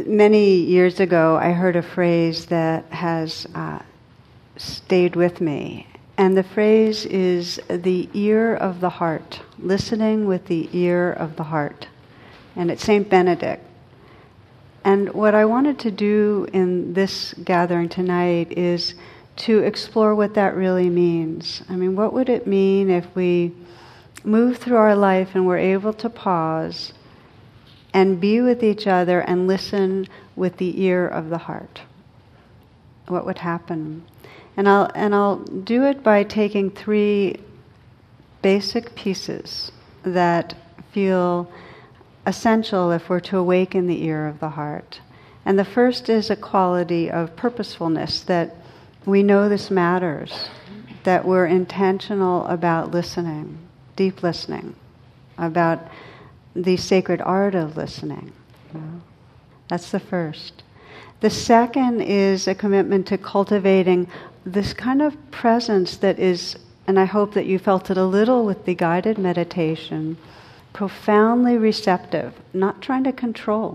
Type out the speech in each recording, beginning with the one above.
Many years ago, I heard a phrase that has stayed with me. And the phrase is the ear of the heart, listening with the ear of the heart. And it's St. Benedict. And what I wanted to do in this gathering tonight is to explore what that really means. I mean, what would it mean if we move through our life and we're able to pause and be with each other and listen with the ear of the heart? What would happen? And I'll do it by taking 3 basic pieces that feel essential if we're to awaken the ear of the heart. And the first is a quality of purposefulness, that we know this matters, that we're intentional about listening, deep listening, about the sacred art of listening. That's the first. The second is a commitment to cultivating this kind of presence that is, and I hope that you felt it a little with the guided meditation, profoundly receptive, not trying to control,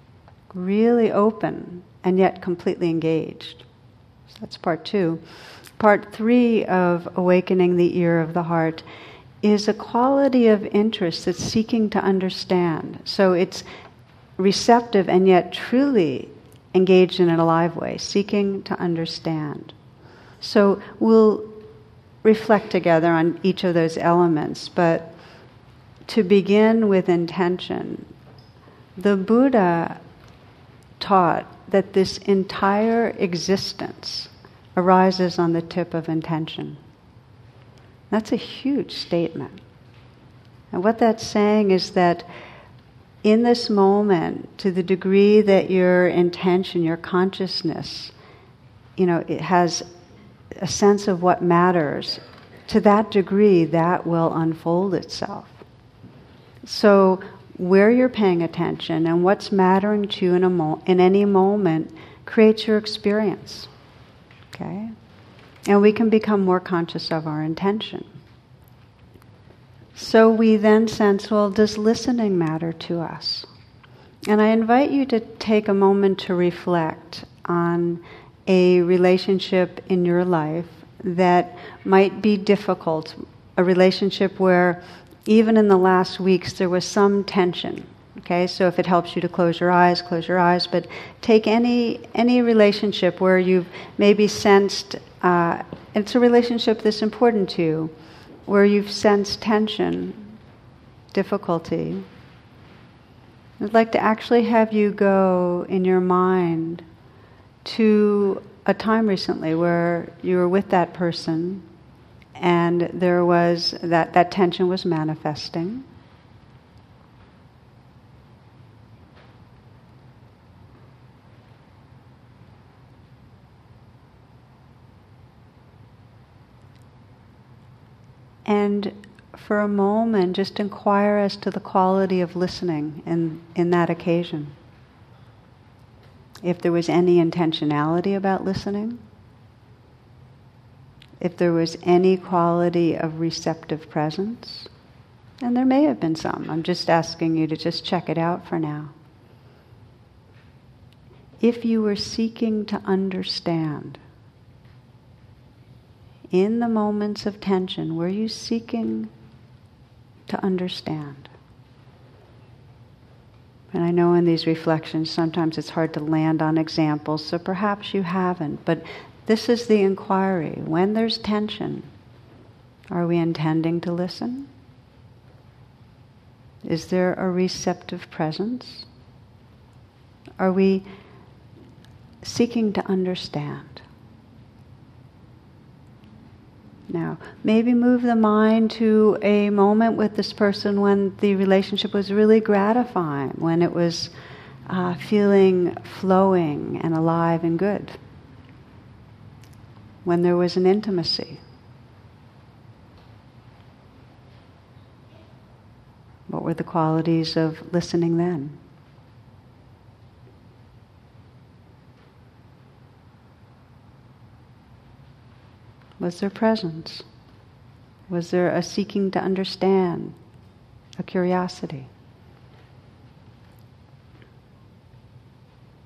really open and yet completely engaged. So that's part 2. Part 3 of awakening the ear of the heart is a quality of interest that's seeking to understand. So it's receptive and yet truly engaged in an alive way, seeking to understand. So we'll reflect together on each of those elements, but to begin with intention, the Buddha taught that this entire existence arises on the tip of intention. That's a huge statement. And what that's saying is that in this moment, to the degree that your intention, your consciousness, it has a sense of what matters, to that degree, that will unfold itself. So where you're paying attention and what's mattering to you in any moment creates your experience. Okay? And we can become more conscious of our intention. So we then sense, well, does listening matter to us? And I invite you to take a moment to reflect on a relationship in your life that might be difficult, a relationship where even in the last weeks there was some tension. Okay, so if it helps you to close your eyes, but take any relationship where you've maybe sensed, it's a relationship that's important to you, where you've sensed tension, difficulty. I'd like to actually have you go in your mind to a time recently where you were with that person and there was that tension was manifesting. And for a moment, just inquire as to the quality of listening in that occasion. If there was any intentionality about listening, if there was any quality of receptive presence, and there may have been some. I'm just asking you to just check it out for now. If you were seeking to understand, in the moments of tension, were you seeking to understand? And I know in these reflections sometimes it's hard to land on examples, so perhaps you haven't, but this is the inquiry. When there's tension, are we intending to listen? Is there a receptive presence? Are we seeking to understand? Now, maybe move the mind to a moment with this person when the relationship was really gratifying, when it was feeling flowing and alive and good, when there was an intimacy. What were the qualities of listening then? Was there presence? Was there a seeking to understand, a curiosity?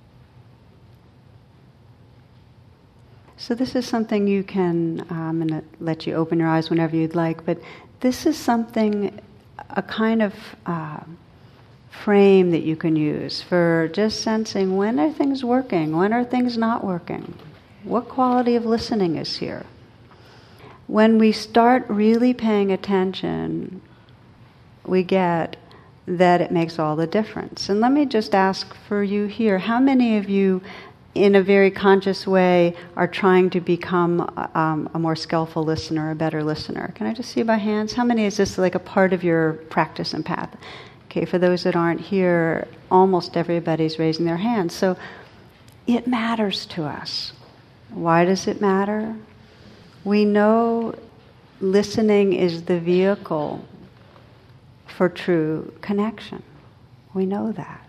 So this is something you can, I'm going to let you open your eyes whenever you'd like, but this is something, a kind of frame that you can use for just sensing when are things working, when are things not working, what quality of listening is here. When we start really paying attention, we get that it makes all the difference. And let me just ask for you here, how many of you in a very conscious way are trying to become a more skillful listener, a better listener? Can I just see by hands? How many is this like a part of your practice and path? Okay, for those that aren't here, almost everybody's raising their hands. So it matters to us. Why does it matter? We know listening is the vehicle for true connection. We know that.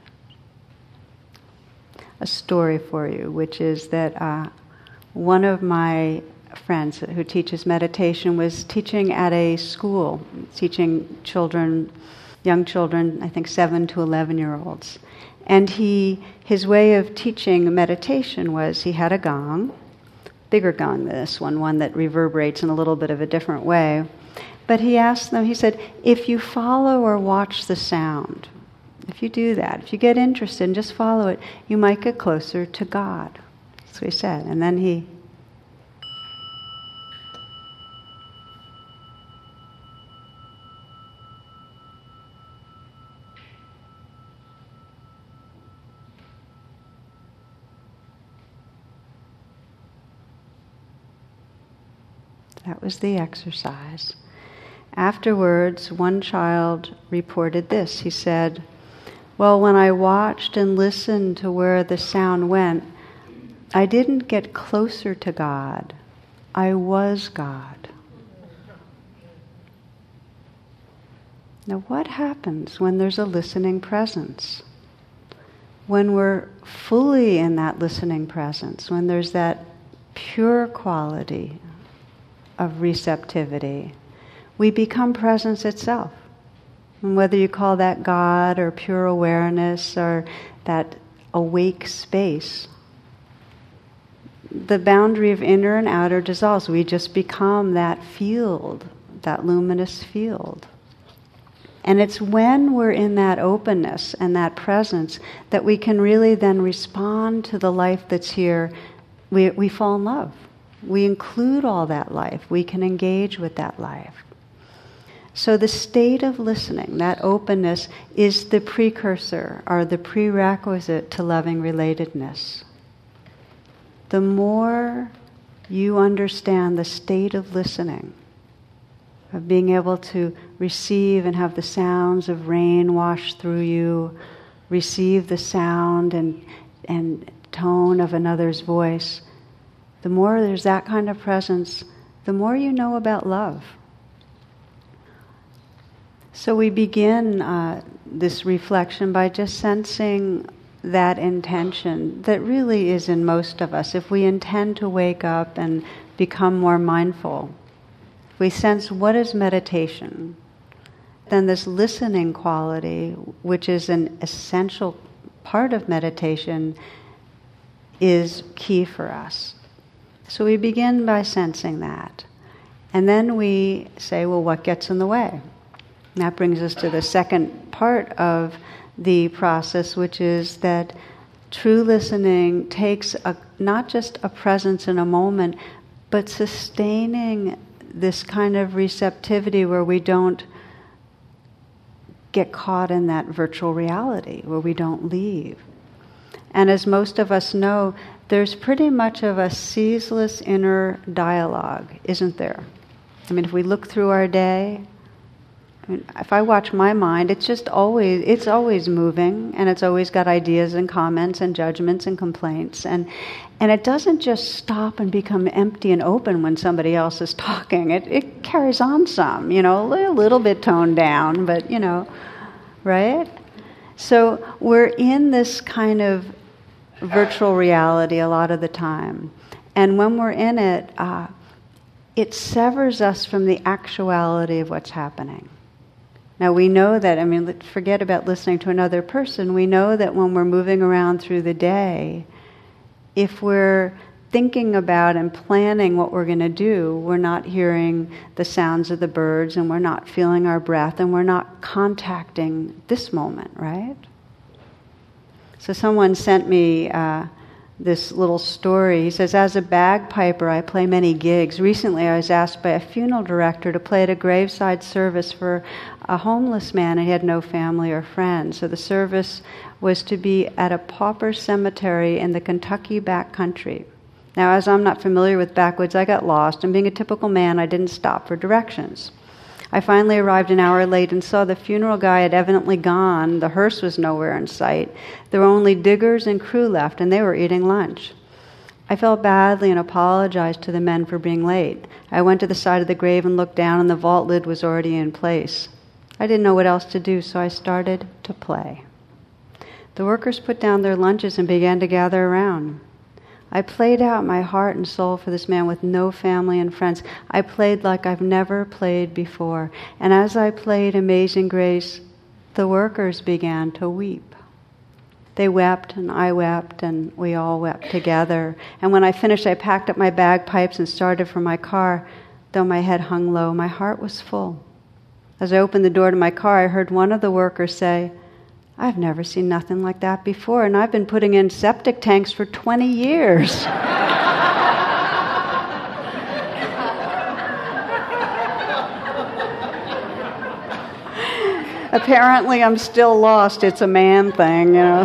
A story for you, which is that one of my friends who teaches meditation was teaching at a school, teaching children, young children, I think 7 to 11-year-olds. And his way of teaching meditation was he had a gong, bigger gong than this one that reverberates in a little bit of a different way. But he asked them, he said, if you follow or watch the sound, if you do that, if you get interested and just follow it, you might get closer to God. That's what he said. And then he... That was the exercise. Afterwards, one child reported this. He said, well, when I watched and listened to where the sound went, I didn't get closer to God. I was God. Now, what happens when there's a listening presence? When we're fully in that listening presence, when there's that pure quality of receptivity, we become presence itself. And whether you call that God or pure awareness or that awake space, the boundary of inner and outer dissolves. We just become that field, that luminous field. And it's when we're in that openness and that presence that we can really then respond to the life that's here. We fall in love. We include all that life. We can engage with that life. So the state of listening, that openness, is the precursor or the prerequisite to loving relatedness. The more you understand the state of listening, of being able to receive and have the sounds of rain wash through you, receive the sound and tone of another's voice, the more there's that kind of presence, the more you know about love. So we begin this reflection by just sensing that intention that really is in most of us. If we intend to wake up and become more mindful, if we sense what is meditation, then this listening quality, which is an essential part of meditation, is key for us. So we begin by sensing that. And then we say, well, what gets in the way? And that brings us to the second part of the process, which is that true listening takes not just a presence in a moment, but sustaining this kind of receptivity where we don't get caught in that virtual reality, where we don't leave. And as most of us know, there's pretty much of a ceaseless inner dialogue, isn't there? I mean, if we look through our day, if I watch my mind, it's always moving, and it's always got ideas and comments and judgments and complaints, and it doesn't just stop and become empty and open when somebody else is talking. It carries on some, a little bit toned down, but right? So we're in this kind of virtual reality a lot of the time, and when we're in it, it severs us from the actuality of what's happening. Now we know that, forget about listening to another person. We know that when we're moving around through the day, if we're thinking about and planning what we're going to do, we're not hearing the sounds of the birds, and we're not feeling our breath, and we're not contacting this moment, right? So someone sent me this little story. He says, as a bagpiper, I play many gigs. Recently, I was asked by a funeral director to play at a graveside service for a homeless man, and he had no family or friends. So the service was to be at a pauper cemetery in the Kentucky backcountry. Now, as I'm not familiar with backwoods, I got lost, and being a typical man, I didn't stop for directions. I finally arrived an hour late and saw the funeral guy had evidently gone. The hearse was nowhere in sight. There were only diggers and crew left, and they were eating lunch. I felt badly and apologized to the men for being late. I went to the side of the grave and looked down, and the vault lid was already in place. I didn't know what else to do, so I started to play. The workers put down their lunches and began to gather around. I played out my heart and soul for this man with no family and friends. I played like I've never played before. And as I played Amazing Grace, the workers began to weep. They wept, and I wept, and we all wept together. And when I finished, I packed up my bagpipes and started for my car. Though my head hung low, my heart was full. As I opened the door to my car, I heard one of the workers say, I've never seen nothing like that before, and I've been putting in septic tanks for 20 years. Apparently, I'm still lost. It's a man thing, you know.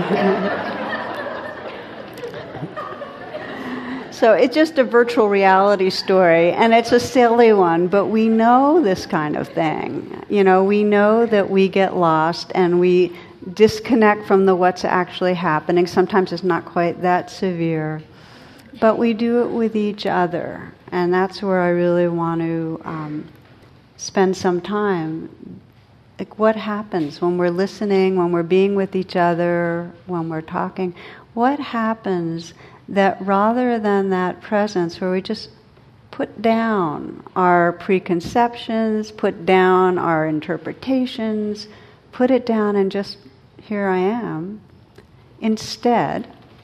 So it's just a virtual reality story, and it's a silly one, but we know this kind of thing. You know, we know that we get lost, and we disconnect from the what's actually happening. Sometimes it's not quite that severe, but we do it with each other, and that's where I really want to spend some time. Like, what happens when we're listening, when we're being with each other, when we're talking? What happens that rather than that presence where we just put down our preconceptions, put down our interpretations, put it down and just, here I am. Instead,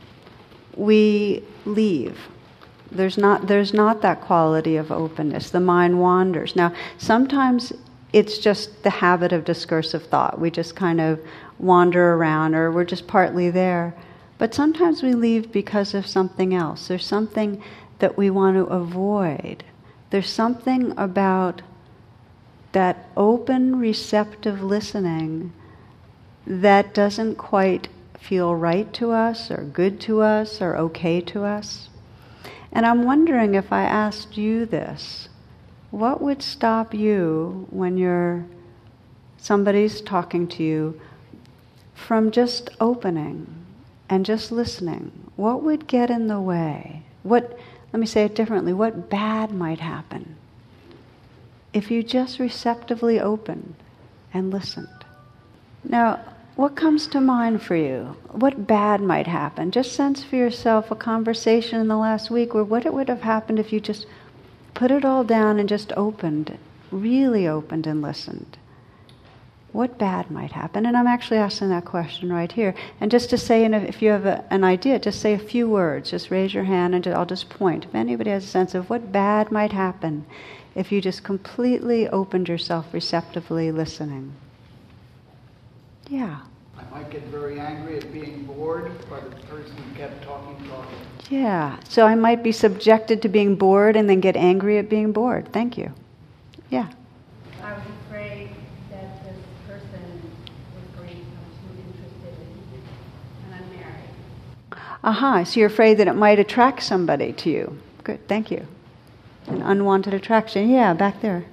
we leave. There's not that quality of openness. The mind wanders. Now, sometimes it's just the habit of discursive thought. We just kind of wander around, or we're just partly there. But sometimes we leave because of something else. There's something that we want to avoid. There's something about that open, receptive listening that doesn't quite feel right to us, or good to us, or okay to us. And I'm wondering, if I asked you this, what would stop you when somebody's talking to you from just opening and just listening? What would get in the way? Let me say it differently. What bad might happen if you just receptively opened and listened? Now, what comes to mind for you? What bad might happen? Just sense for yourself a conversation in the last week where what it would have happened if you just put it all down and just opened, really opened and listened. What bad might happen? And I'm actually asking that question right here. And just to say, if you have an idea, just say a few words. Just raise your hand and I'll just point. If anybody has a sense of what bad might happen if you just completely opened yourself receptively listening. Yeah. I might get very angry at being bored by the person who kept talking. Yeah. So I might be subjected to being bored and then get angry at being bored. Thank you. Yeah. I was afraid that this person was going to become too interested in me, and I'm married. Aha. So you're afraid that it might attract somebody to you. Good. Thank you. An unwanted attraction. Yeah, back there.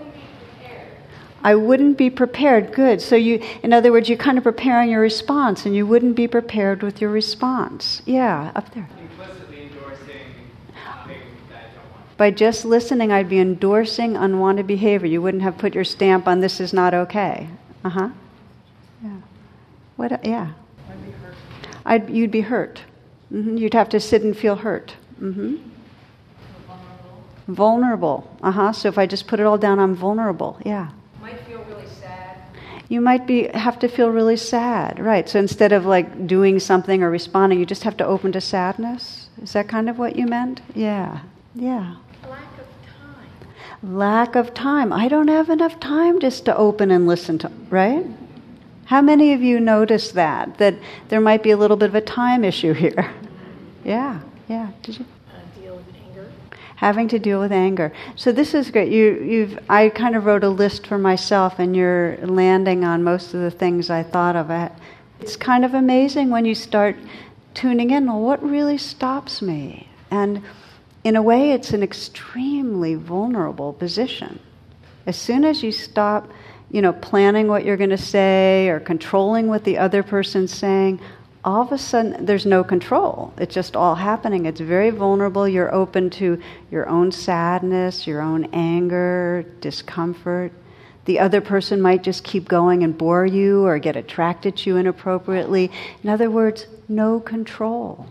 I wouldn't be prepared. Good. So in other words, you're kind of preparing your response, and you wouldn't be prepared with your response. Yeah, up there. Implicitly endorsing things that I don't want. By just listening, I'd be endorsing unwanted behavior. You wouldn't have put your stamp on this is not okay. Uh-huh. Yeah. What? Yeah. I'd be hurt. You'd be hurt. Mm-hmm. You'd have to sit and feel hurt. Mm-hmm. Vulnerable. Uh-huh. So if I just put it all down, I'm vulnerable. Yeah. Might feel really sad. You might have to feel really sad, right? So instead of like doing something or responding, you just have to open to sadness. Is that kind of what you meant? Yeah. Lack of time. Lack of time. I don't have enough time just to open and listen to, right? How many of you notice that there might be a little bit of a time issue here? Yeah. Did you? Deal with anger. Having to deal with anger. So this is great. I kind of wrote a list for myself, and you're landing on most of the things I thought of. It's kind of amazing when you start tuning in. Well, what really stops me? And in a way, it's an extremely vulnerable position. As soon as you stop, planning what you're going to say or controlling what the other person's saying, all of a sudden there's no control. It's just all happening. It's very vulnerable. You're open to your own sadness, your own anger, discomfort. The other person might just keep going and bore you or get attracted to you inappropriately. In other words, no control.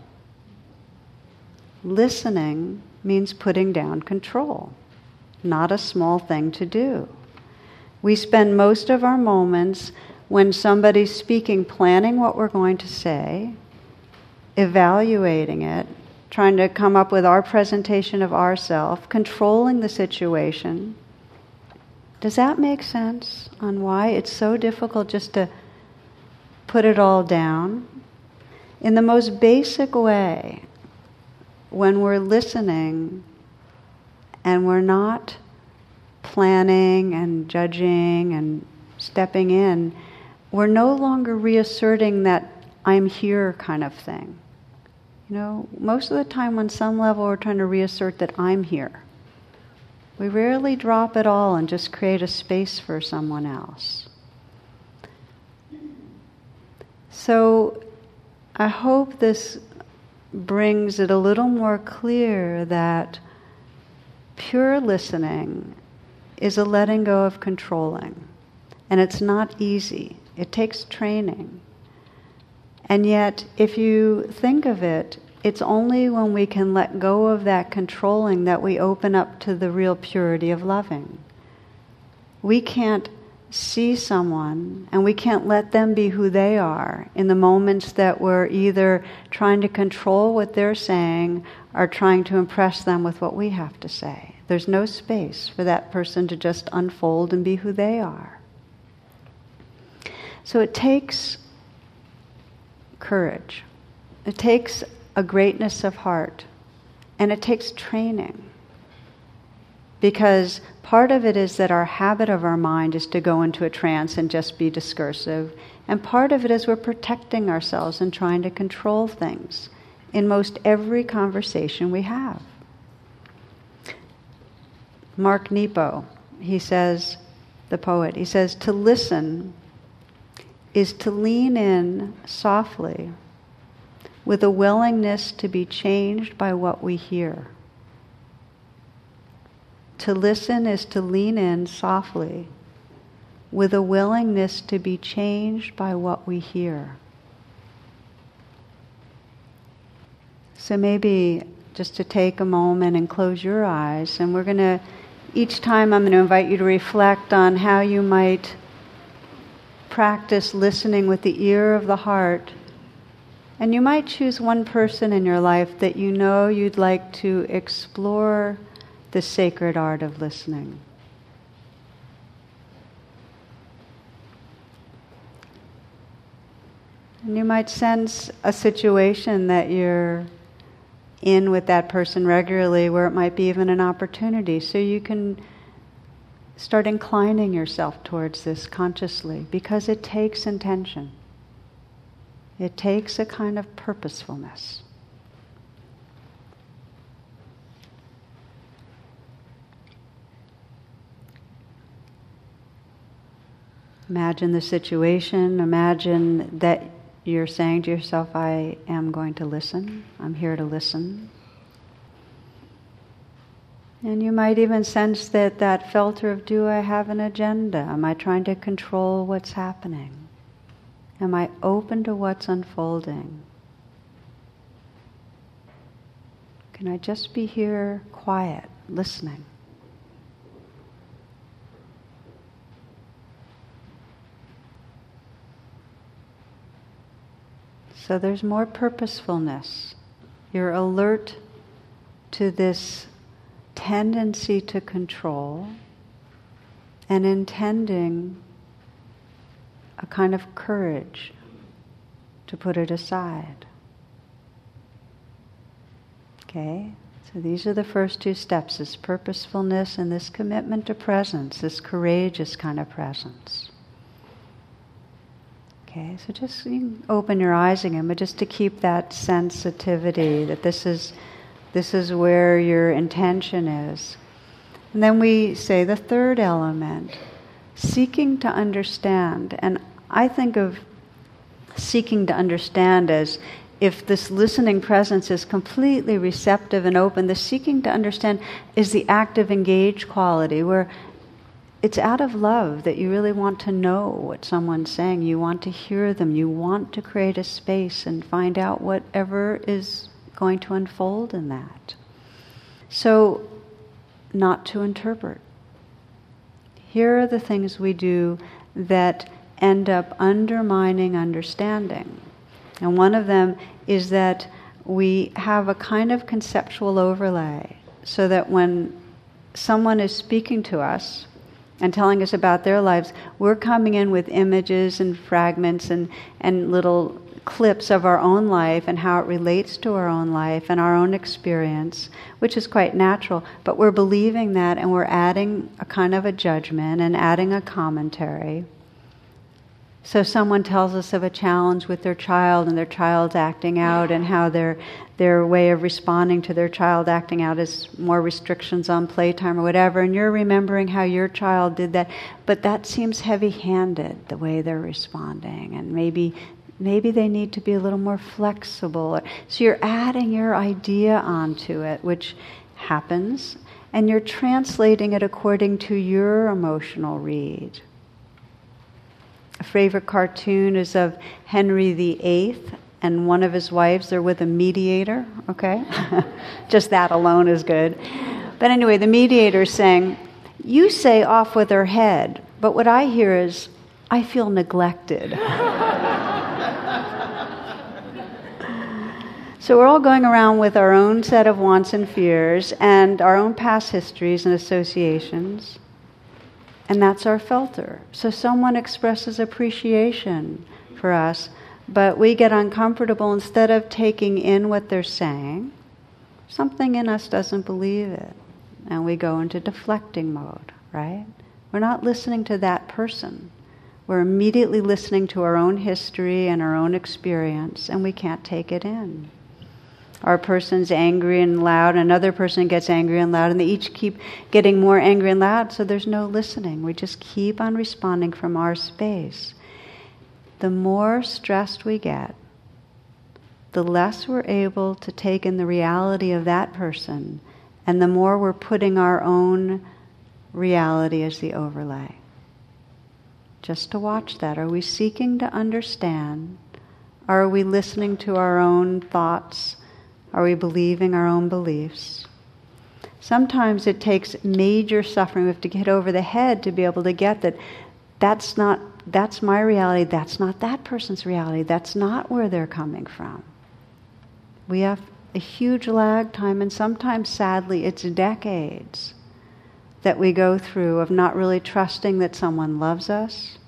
Listening means putting down control. Not a small thing to do. We spend most of our moments when somebody's speaking, planning what we're going to say, evaluating it, trying to come up with our presentation of ourselves, controlling the situation. Does that make sense on why it's so difficult just to put it all down? In the most basic way, when we're listening and we're not planning and judging and stepping in, we're no longer reasserting that I'm here kind of thing. Most of the time on some level we're trying to reassert that I'm here. We rarely drop it all and just create a space for someone else. So I hope this brings it a little more clear that pure listening is a letting go of controlling. And it's not easy. It takes training. And yet, if you think of it, it's only when we can let go of that controlling that we open up to the real purity of loving. We can't see someone and we can't let them be who they are in the moments that we're either trying to control what they're saying or trying to impress them with what we have to say. There's no space for that person to just unfold and be who they are. So it takes courage. It takes a greatness of heart. And it takes training. Because part of it is that our habit of our mind is to go into a trance and just be discursive. And part of it is we're protecting ourselves and trying to control things in most every conversation we have. Mark Nepo, he says, the poet, he says, to listen is to lean in softly with a willingness to be changed by what we hear. To listen is to lean in softly with a willingness to be changed by what we hear. So maybe just to take a moment and close your eyes, and we're going to, each time I'm going to invite you to reflect on how you might practice listening with the ear of the heart. And you might choose one person in your life that you know you'd like to explore the sacred art of listening. And you might sense a situation that you're in with that person regularly where it might be even an opportunity. So you can start inclining yourself towards this consciously, because it takes intention. It takes a kind of purposefulness. Imagine the situation. Imagine that you're saying to yourself, I am going to listen. I'm here to listen. And you might even sense that filter of, do I have an agenda? Am I trying to control what's happening? Am I open to what's unfolding? Can I just be here, quiet, listening? So there's more purposefulness. You're alert to this tendency to control and intending a kind of courage to put it aside. Okay? So these are the first two steps, this purposefulness and this commitment to presence, this courageous kind of presence. Okay, so just you can open your eyes again, but just to keep that sensitivity that this is where your intention is. And then we say the third element, seeking to understand. And I think of seeking to understand as if this listening presence is completely receptive and open, the seeking to understand is the active engaged quality where it's out of love that you really want to know what someone's saying. You want to hear them. You want to create a space and find out whatever is going to unfold in that. So, not to interpret. Here are the things we do that end up undermining understanding. And one of them is that we have a kind of conceptual overlay so that when someone is speaking to us and telling us about their lives, we're coming in with images and fragments and little clips of our own life and how it relates to our own life and our own experience, which is quite natural. But we're believing that and we're adding a kind of a judgment and adding a commentary. So someone tells us of a challenge with their child and their child's acting out and how their way of responding to their child acting out is more restrictions on playtime or whatever, and you're remembering how your child did that, but that seems heavy-handed, the way they're responding, and maybe they need to be a little more flexible. So you're adding your idea onto it, which happens, and you're translating it according to your emotional read. A favorite cartoon is of Henry VIII and one of his wives. They're with a mediator, okay? Just that alone is good. But anyway, the mediator's saying, you say off with her head, but what I hear is, I feel neglected. So we're all going around with our own set of wants and fears and our own past histories and associations. And that's our filter. So someone expresses appreciation for us, but we get uncomfortable. Instead of taking in what they're saying, something in us doesn't believe it. And we go into deflecting mode, right? We're not listening to that person. We're immediately listening to our own history and our own experience, and we can't take it in. Our person's angry and loud, another person gets angry and loud, and they each keep getting more angry and loud, so there's no listening. We just keep on responding from our space. The more stressed we get, the less we're able to take in the reality of that person, and the more we're putting our own reality as the overlay. Just to watch that. Are we seeking to understand? Are we listening to our own thoughts? Are we believing our own beliefs? Sometimes it takes major suffering. We have to get over the head to be able to get that that's my reality, that's not that person's reality, that's not where they're coming from. We have a huge lag time, and sometimes, sadly, it's decades that we go through of not really trusting that someone loves us,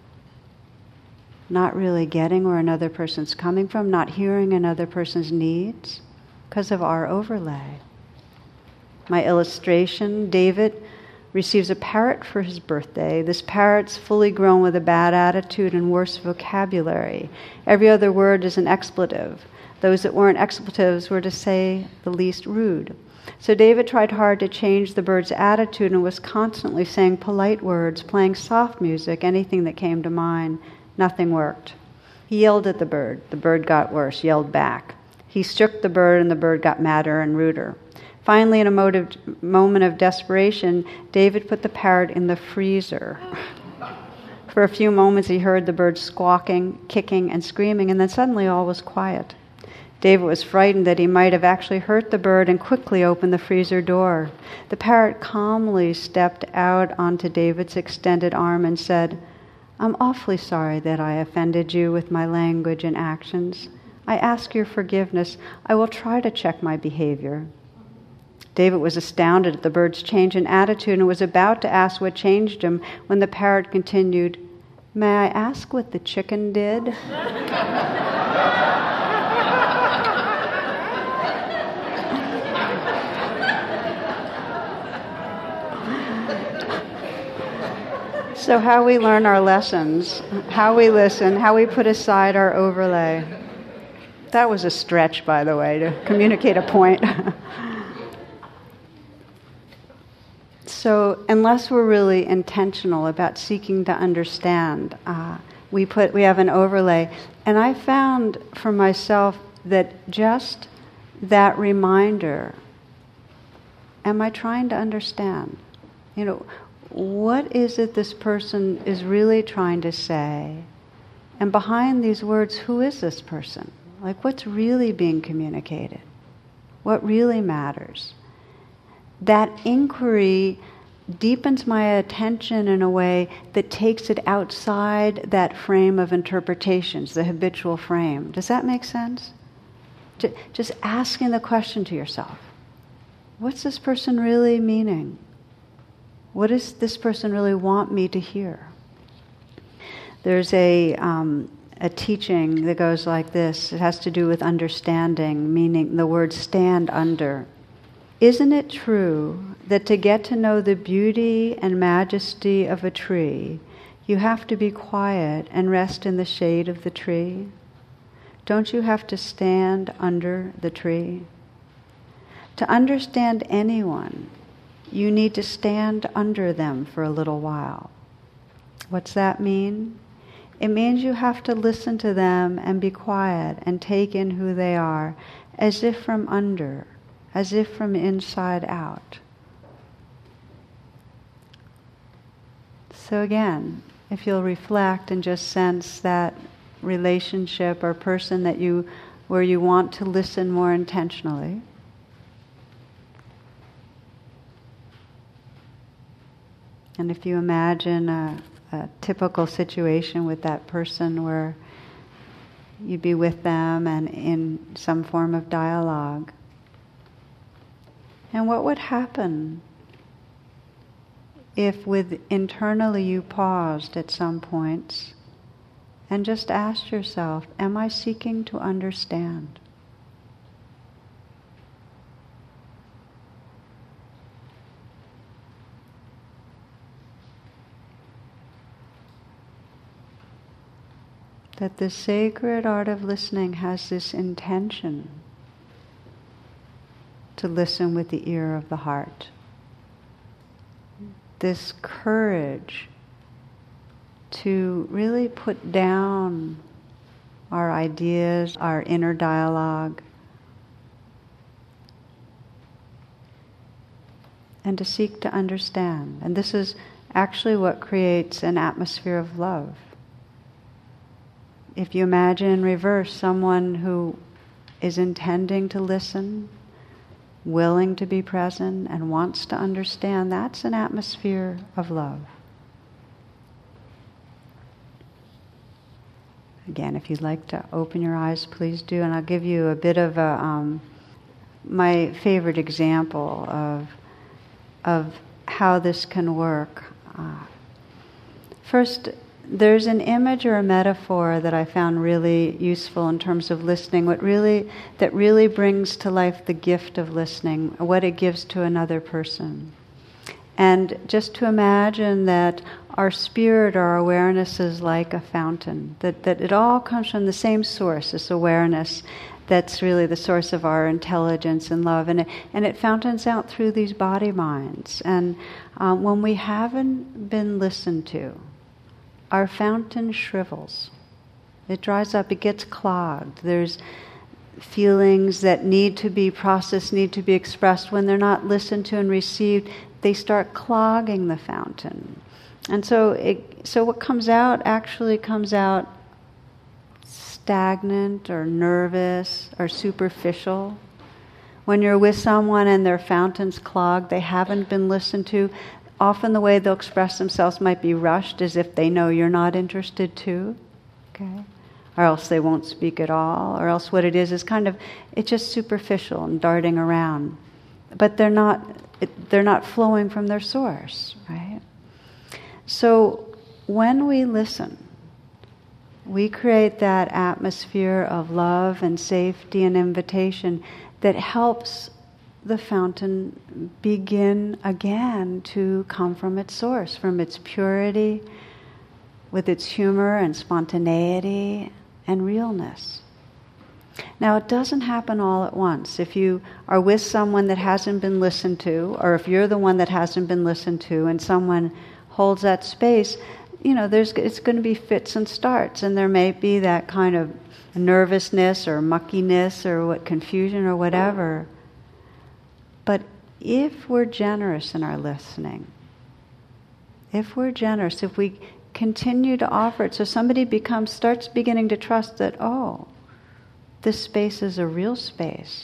not really getting where another person's coming from, not hearing another person's needs, because of our overlay. My illustration, David receives a parrot for his birthday. This parrot's fully grown with a bad attitude and worse vocabulary. Every other word is an expletive. Those that weren't expletives were, to say the least, rude. So David tried hard to change the bird's attitude and was constantly saying polite words, playing soft music, anything that came to mind. Nothing worked. He yelled at the bird. The bird got worse, yelled back. He shook the bird, and the bird got madder and ruder. Finally, in a moment of desperation, David put the parrot in the freezer. For a few moments, he heard the bird squawking, kicking, and screaming, and then suddenly all was quiet. David was frightened that he might have actually hurt the bird and quickly opened the freezer door. The parrot calmly stepped out onto David's extended arm and said, "I'm awfully sorry that I offended you with my language and actions. I ask your forgiveness. I will try to check my behavior. David was astounded at the bird's change in attitude and was about to ask what changed him when the parrot continued, "May I ask what the chicken did?" So how we learn our lessons, how we listen, how we put aside our overlay. That was a stretch, by the way, to communicate a point. So unless we're really intentional about seeking to understand, we have an overlay. And I found for myself that just that reminder, am I trying to understand? What is it this person is really trying to say? And behind these words, who is this person? Like, what's really being communicated? What really matters? That inquiry deepens my attention in a way that takes it outside that frame of interpretations, the habitual frame. Does that make sense? Just asking the question to yourself, what's this person really meaning? What does this person really want me to hear? There's a teaching that goes like this. It has to do with understanding, meaning the word stand under. Isn't it true that to get to know the beauty and majesty of a tree, you have to be quiet and rest in the shade of the tree? Don't you have to stand under the tree? To understand anyone, you need to stand under them for a little while. What's that mean? It means you have to listen to them and be quiet and take in who they are, as if from under, as if from inside out. So again, if you'll reflect and just sense that relationship or person where you want to listen more intentionally. And if you imagine a typical situation with that person where you'd be with them and in some form of dialogue. And what would happen if internally you paused at some points and just asked yourself, am I seeking to understand? That the sacred art of listening has this intention to listen with the ear of the heart. This courage to really put down our ideas, our inner dialogue, and to seek to understand. And this is actually what creates an atmosphere of love. If you imagine in reverse someone who is intending to listen, willing to be present, and wants to understand, that's an atmosphere of love. Again, if you'd like to open your eyes, please do. And I'll give you a bit of my favorite example of how this can work. First, there's an image or a metaphor that I found really useful in terms of listening, that really brings to life the gift of listening, what it gives to another person. And just to imagine that our spirit, our awareness is like a fountain, that it all comes from the same source, this awareness that's really the source of our intelligence and love. And it fountains out through these body minds. And when we haven't been listened to, our fountain shrivels. It dries up, it gets clogged. There's feelings that need to be processed, need to be expressed. When they're not listened to and received, they start clogging the fountain. And so what comes out actually comes out stagnant or nervous or superficial. When you're with someone and their fountain's clogged, they haven't been listened to, often the way they'll express themselves might be rushed, as if they know you're not interested too. Okay? or else they won't speak at all, or else what it is kind of, it's just superficial and darting around. But they're not flowing from their source, right? So when we listen, we create that atmosphere of love and safety and invitation that helps the fountain begin again to come from its source, from its purity, with its humor and spontaneity and realness. Now, it doesn't happen all at once. If you are with someone that hasn't been listened to, or if you're the one that hasn't been listened to, and someone holds that space, it's going to be fits and starts, and there may be that kind of nervousness or muckiness or confusion or whatever. But if we're generous in our listening, if we're generous, if we continue to offer it, so somebody starts beginning to trust that, oh, this space is a real space,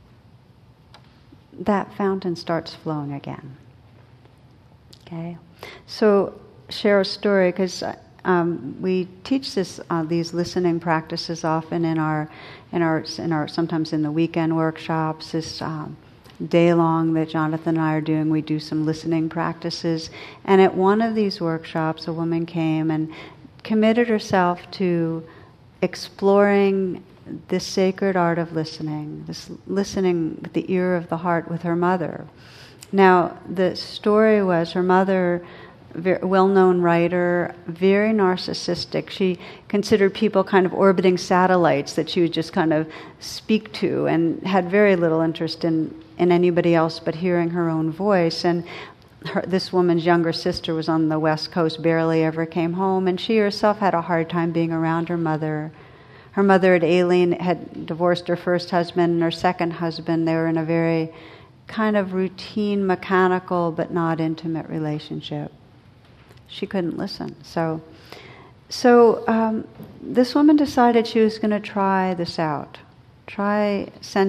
that fountain starts flowing again. Okay? So, share a story, because we teach these listening practices often in our sometimes in the weekend workshops. This day long that Jonathan and I are doing, we do some listening practices. And at one of these workshops, a woman came and committed herself to exploring this sacred art of listening, this listening with the ear of the heart with her mother. Now, the story was her mother, well-known writer, very narcissistic. She considered people kind of orbiting satellites that she would just kind of speak to, and had very little interest in anybody else but hearing her own voice. And this woman's younger sister was on the West Coast, barely ever came home, and she herself had a hard time being around her mother. Her mother had divorced her first husband and her second husband. They were in a very kind of routine, mechanical, but not intimate relationship. She couldn't listen. So this woman decided she was going to try this out. Try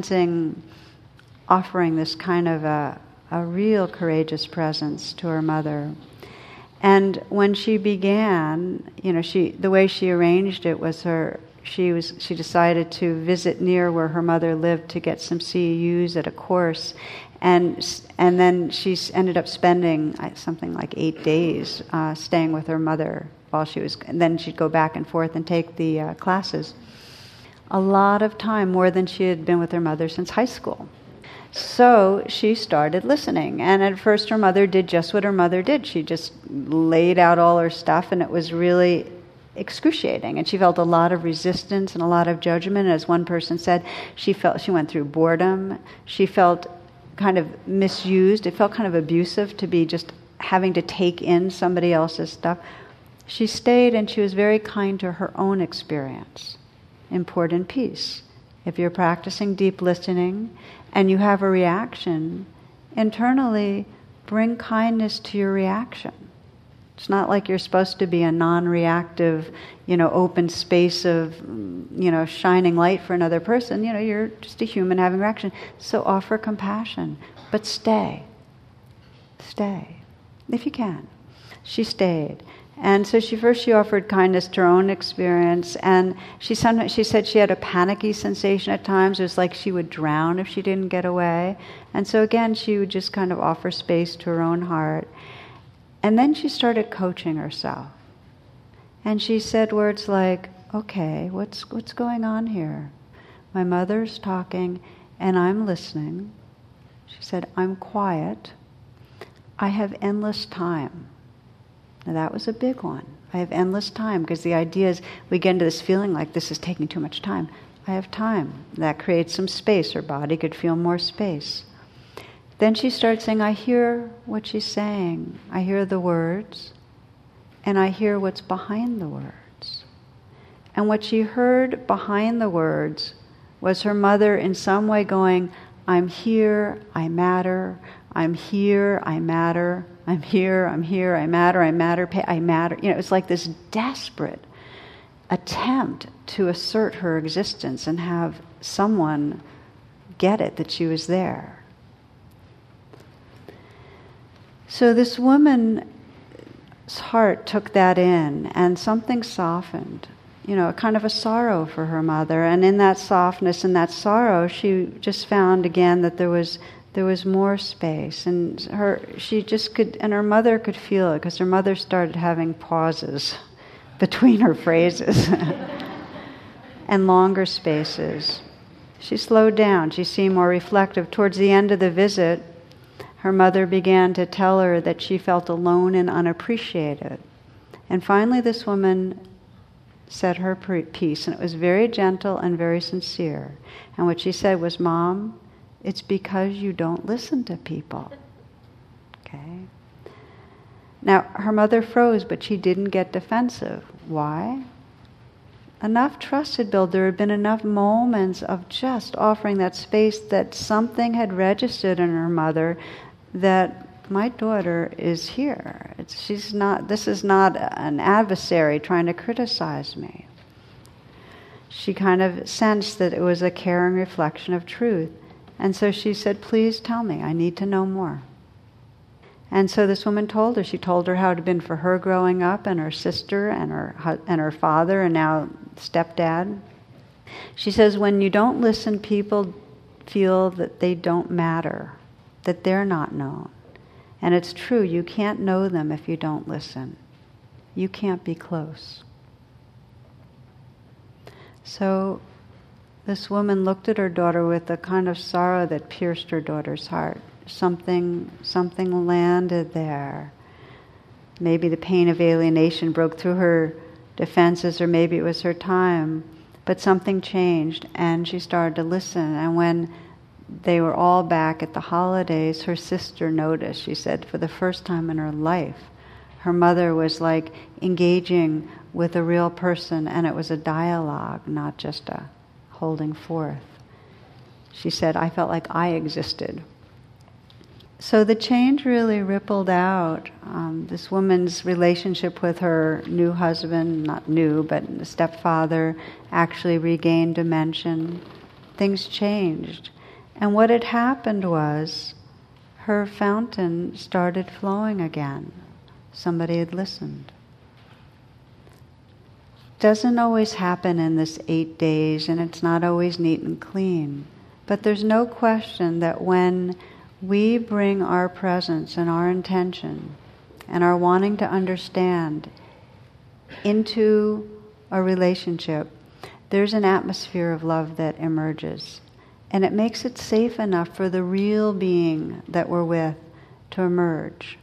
offering this kind of a real courageous presence to her mother. And when she began, the way she arranged it was she decided to visit near where her mother lived to get some CEUs at a course. And then she ended up spending something like 8 days staying with her mother and then she'd go back and forth and take the classes. A lot of time, more than she had been with her mother since high school. So she started listening. And at first her mother did just what her mother did. She just laid out all her stuff, and it was really excruciating. And she felt a lot of resistance and a lot of judgment. As one person said, she went through boredom. She felt kind of misused. It felt kind of abusive to be just having to take in somebody else's stuff. She stayed, and she was very kind to her own experience. Important piece. If you're practicing deep listening and you have a reaction, internally bring kindness to your reaction. It's not like you're supposed to be a non-reactive, open space of, shining light for another person. You're just a human having a reaction. So offer compassion, but stay. Stay, if you can. She stayed. And so she offered kindness to her own experience, and she said she had a panicky sensation at times. It was like she would drown if she didn't get away. And so again, she would just kind of offer space to her own heart. And then she started coaching herself. And she said words like, okay, what's going on here? My mother's talking, and I'm listening. She said, I'm quiet. I have endless time. Now that was a big one. I have endless time, because the idea is we get into this feeling like this is taking too much time. I have time. That creates some space. Her body could feel more space. Then she started saying, I hear what she's saying. I hear the words, and I hear what's behind the words. And what she heard behind the words was her mother in some way going, I'm here, I matter. I'm here, I matter. I'm here, I matter, I matter, I matter. It was like this desperate attempt to assert her existence and have someone get it that she was there. So this woman's heart took that in, and something softened. a kind of a sorrow for her mother. And in that softness and that sorrow, she just found again that there was more space, and her mother could feel it, because her mother started having pauses between her phrases and longer spaces. She slowed down. She seemed more reflective. Towards the end of the visit, her mother began to tell her that she felt alone and unappreciated. And finally this woman said her piece, and it was very gentle and very sincere. And what she said was, "Mom, it's because you don't listen to people." Okay. Now, her mother froze, but she didn't get defensive. Why? Enough trust had built. There had been enough moments of just offering that space, that something had registered in her mother that my daughter is here. This is not an adversary trying to criticize me. She kind of sensed that it was a caring reflection of truth. And so she said, "Please tell me, I need to know more." And so this woman told her. She told her how it had been for her growing up, and her sister, and her father, and now stepdad. She says, when you don't listen, people feel that they don't matter, that they're not known. And it's true, you can't know them if you don't listen. You can't be close. So this woman looked at her daughter with a kind of sorrow that pierced her daughter's heart. Something landed there. Maybe the pain of alienation broke through her defenses, or maybe it was her time. But something changed, and she started to listen. And when they were all back at the holidays, her sister noticed. She said, for the first time in her life, her mother was like engaging with a real person, and it was a dialogue, not just a holding forth. She said, I felt like I existed. So the change really rippled out. This woman's relationship with her new husband, not new, but the stepfather, actually regained dimension. Things changed. And what had happened was her fountain started flowing again. Somebody had listened. Doesn't always happen in this 8 days, and it's not always neat and clean. But there's no question that when we bring our presence and our intention and our wanting to understand into a relationship, there's an atmosphere of love that emerges. And it makes it safe enough for the real being that we're with to emerge.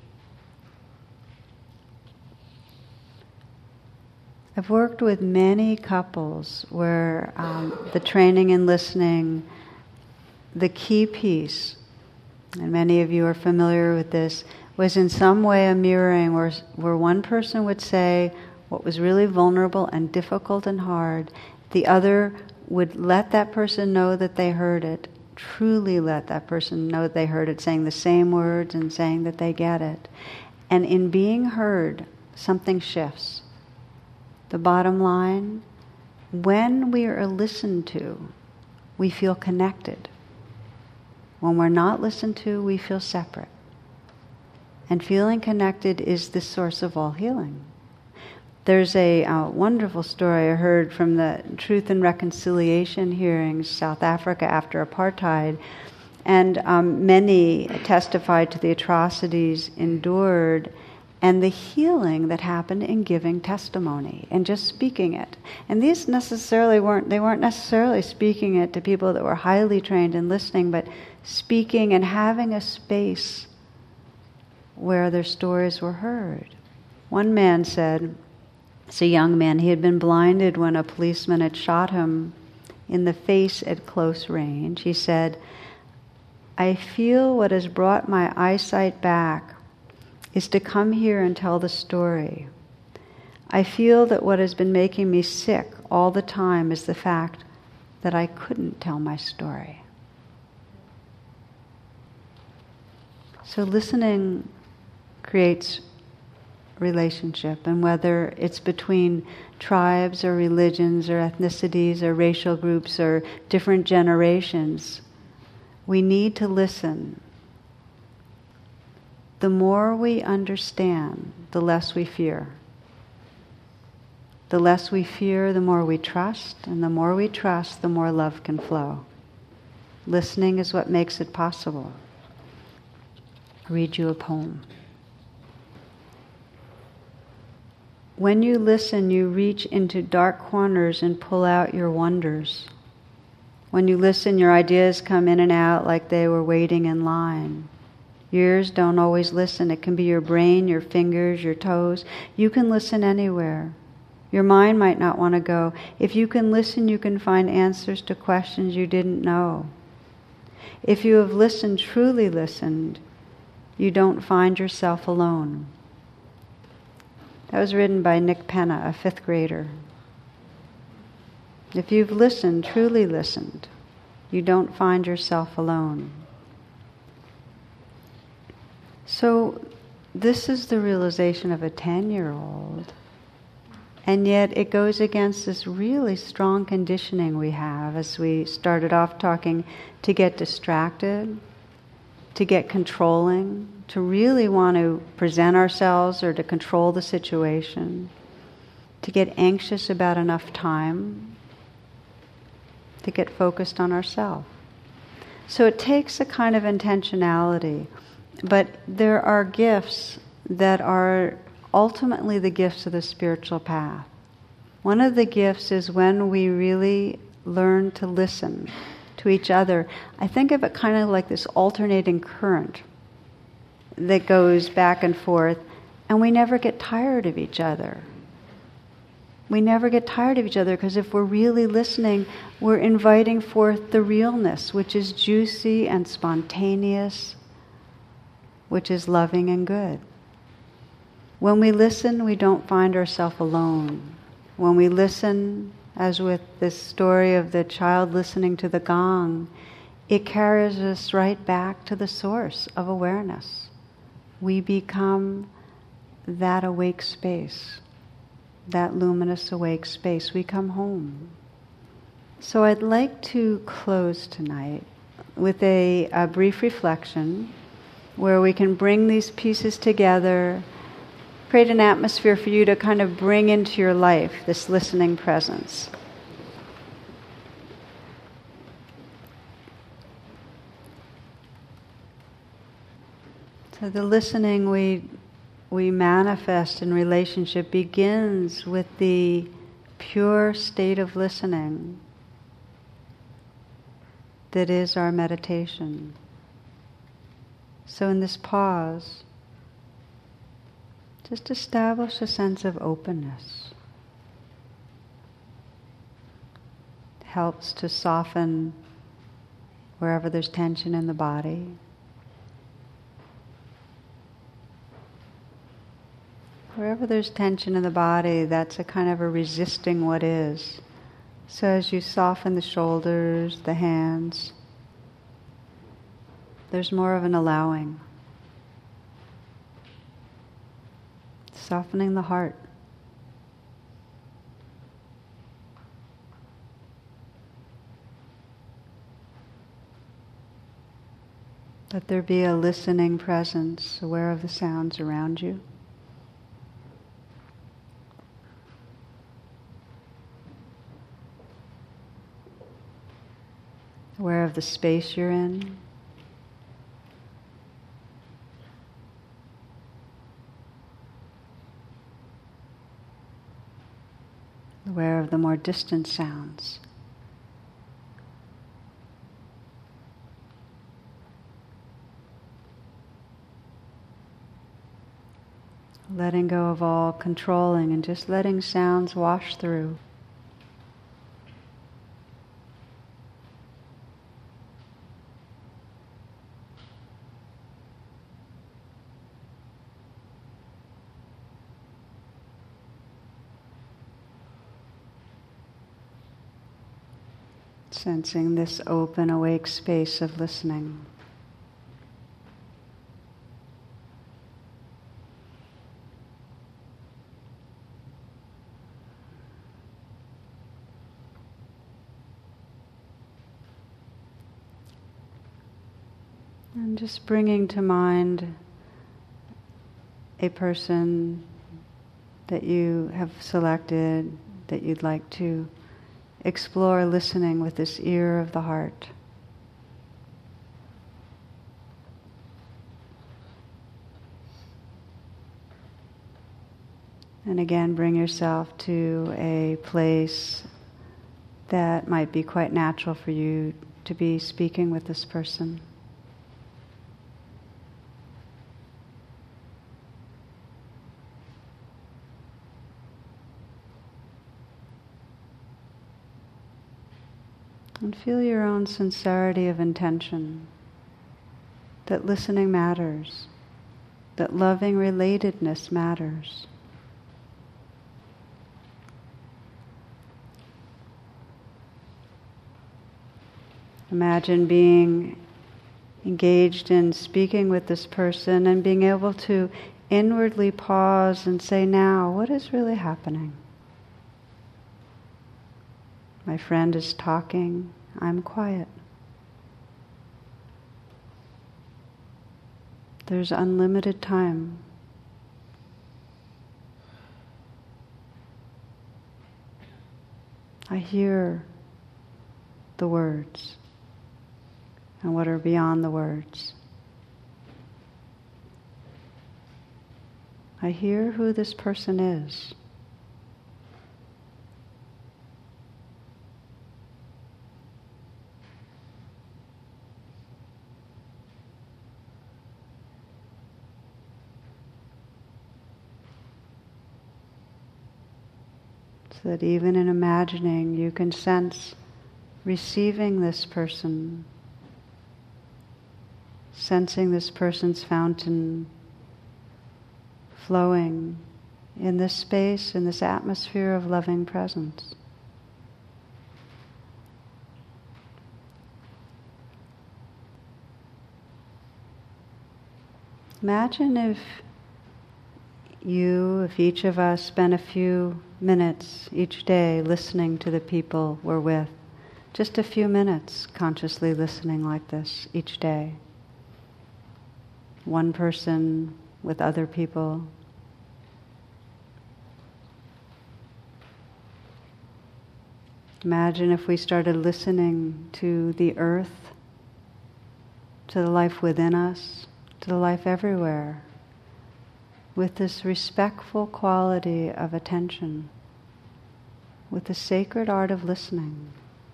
I've worked with many couples where the training and listening, the key piece, and many of you are familiar with this, was in some way a mirroring where one person would say what was really vulnerable and difficult and hard. The other would let that person know that they heard it, truly let that person know that they heard it, saying the same words and saying that they get it. And in being heard, something shifts. The bottom line, when we are listened to, we feel connected. When we're not listened to, we feel separate. And feeling connected is the source of all healing. There's a wonderful story I heard from the Truth and Reconciliation hearings, South Africa after apartheid, and many testified to the atrocities endured and the healing that happened in giving testimony and just speaking it. And these weren't necessarily speaking it to people that were highly trained in listening, but speaking and having a space where their stories were heard. One man said, it's a young man, he had been blinded when a policeman had shot him in the face at close range. He said, I feel what has brought my eyesight back is to come here and tell the story. I feel that what has been making me sick all the time is the fact that I couldn't tell my story. So listening creates relationship, and whether it's between tribes or religions or ethnicities or racial groups or different generations, we need to listen. The more we understand, the less we fear. The less we fear, the more we trust, and the more we trust, the more love can flow. Listening is what makes it possible. I'll read you a poem. When you listen, you reach into dark corners and pull out your wonders. When you listen, your ideas come in and out like they were waiting in line. Your ears don't always listen. It can be your brain, your fingers, your toes. You can listen anywhere. Your mind might not want to go. If you can listen, you can find answers to questions you didn't know. If you have listened, truly listened, you don't find yourself alone. That was written by Nick Penna, a 5th grader. If you've listened, truly listened, you don't find yourself alone. So this is the realization of a 10-year-old. And yet it goes against this really strong conditioning we have, as we started off talking, to get distracted, to get controlling, to really want to present ourselves or to control the situation, to get anxious about enough time, to get focused on ourselves. So it takes a kind of intentionality, but there are gifts that are ultimately the gifts of the spiritual path. One of the gifts is when we really learn to listen to each other. I think of it kind of like this alternating current that goes back and forth, and we never get tired of each other. We never get tired of each other because if we're really listening, we're inviting forth the realness, which is juicy and spontaneous, which is loving and good. When we listen, we don't find ourselves alone. When we listen, as with this story of the child listening to the gong, it carries us right back to the source of awareness. We become that awake space, that luminous awake space. We come home. So I'd like to close tonight with a brief reflection where we can bring these pieces together, create an atmosphere for you to kind of bring into your life this listening presence. So the listening we manifest in relationship begins with the pure state of listening that is our meditation. So in this pause, just establish a sense of openness. It helps to soften wherever there's tension in the body. Wherever there's tension in the body, that's a kind of a resisting what is. So as you soften the shoulders, the hands, there's more of an allowing. Softening the heart. Let there be a listening presence, aware of the sounds around you. Aware of the space you're in. Aware of the more distant sounds. Letting go of all controlling and just letting sounds wash through. Sensing this open, awake space of listening. And just bringing to mind a person that you have selected that you'd like to explore listening with this ear of the heart. And again, bring yourself to a place that might be quite natural for you to be speaking with this person. And feel your own sincerity of intention, that listening matters, that loving relatedness matters. Imagine being engaged in speaking with this person and being able to inwardly pause and say, now, what is really happening? My friend is talking, I'm quiet. There's unlimited time. I hear the words and what are beyond the words. I hear who this person is. So that even in imagining, you can sense receiving this person, sensing this person's fountain flowing in this space, in this atmosphere of loving presence. Imagine if each of us spent a few minutes each day listening to the people we're with. Just a few minutes consciously listening like this each day. One person with other people. Imagine if we started listening to the earth, to the life within us, to the life everywhere, with this respectful quality of attention, with the sacred art of listening.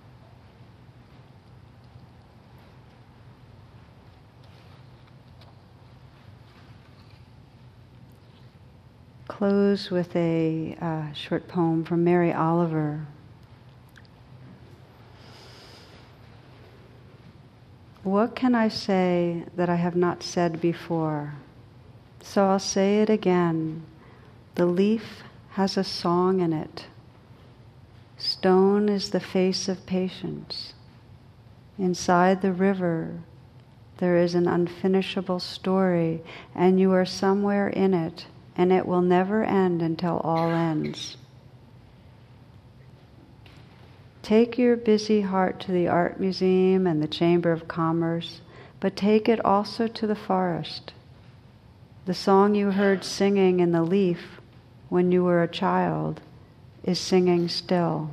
Close with a short poem from Mary Oliver. What can I say that I have not said before? So I'll say it again. The leaf has a song in it. Stone is the face of patience. Inside the river, there is an unfinishable story, and you are somewhere in it, and it will never end until all ends. Take your busy heart to the art museum and the Chamber of Commerce, but take it also to the forest. The song you heard singing in the leaf when you were a child is singing still.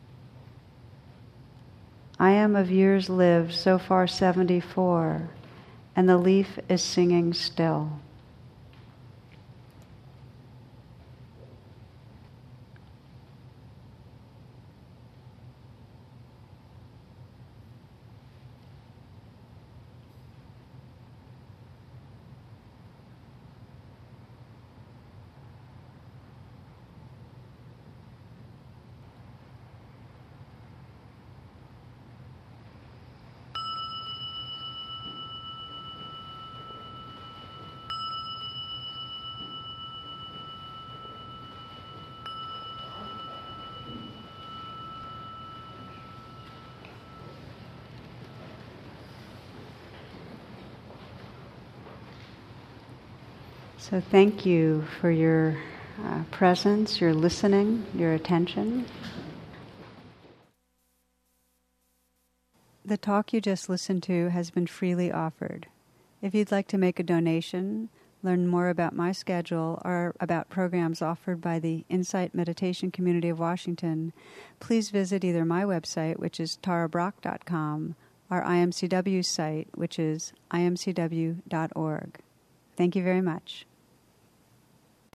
I am of years lived, so far 74, and the leaf is singing still. So thank you for your presence, your listening, your attention. The talk you just listened to has been freely offered. If you'd like to make a donation, learn more about my schedule, or about programs offered by the Insight Meditation Community of Washington, please visit either my website, which is tarabrach.com, or IMCW's site, which is imcw.org. Thank you very much.